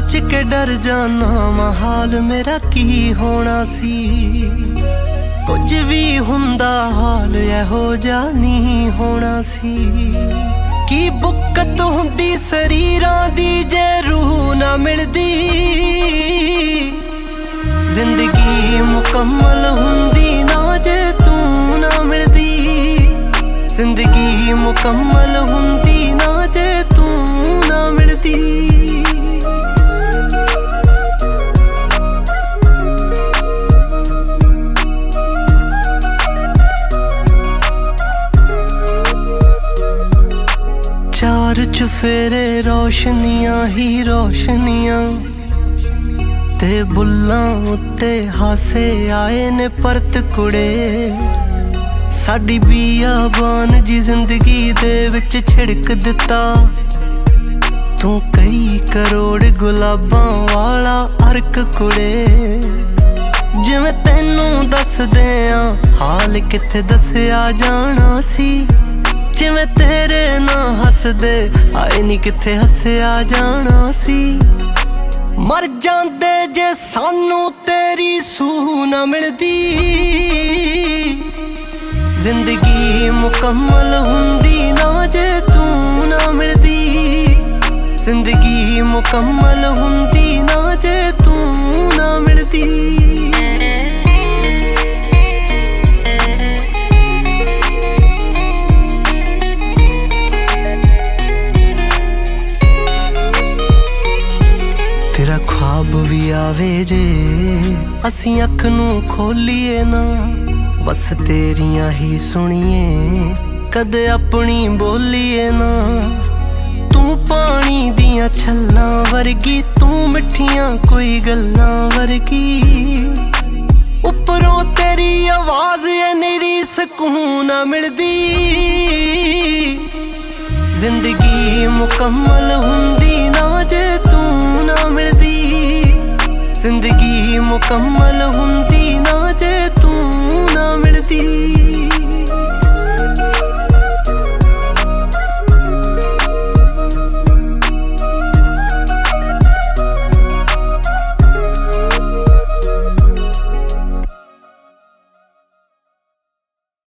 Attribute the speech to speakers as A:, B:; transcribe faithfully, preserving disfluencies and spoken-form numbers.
A: सोच के डर जाना महाल मेरा की होना सी। कुछ भी हुंदा हाल एहो जा नहीं होना सी। की बुक्कत हुंदी शरीरां दी जे रूह ना मिलदी। जिंदगी मुकम्मल हुंदी ना जे तू ना मिलदी। जिंदगी मुकम्मल हुंदी ना जे तू ना मिलदी। चार चुफेरे रोशनियां ही रोशनियां ते बुल्लां उत्ते हासे आए ने परत कुड़े। साडी बियाबान जी जिंदगी दे विच छिड़क दिता। तू कई करोड़ गुलाबां वाला अर्क कुड़े। जिवें तैनू दसदे आ हाल किथे दसिया जाना सी। जिवें तेरे ना हसदे आए नी किथे हसिया जाना सी। मर जांदे जे सानू तेरी सूह ना मिलदी। जिंदगी मुकम्मल हुंदी ना जे तू ना मिलदी। जिंदगी मुकम्मल हुंदी ना जे तू ना मिलदी। तेरा ख्वाब भी आवे जे असी अख नू खोलीए ना। बस तेरियां ही सुनिए कदे अपनी बोलीए ना। तू पानी दियां छल्लां वर्गी तू मिठियां कोई गल्लां वर्गी। उपरों तेरी आवाज है निरी सकून ना मिलदी। जिंदगी मुकम्मल हुंदी ना जे तू ना मिलदी। जिंदगी मुकम्मल हुंदी ना जे तू ना मिलदी।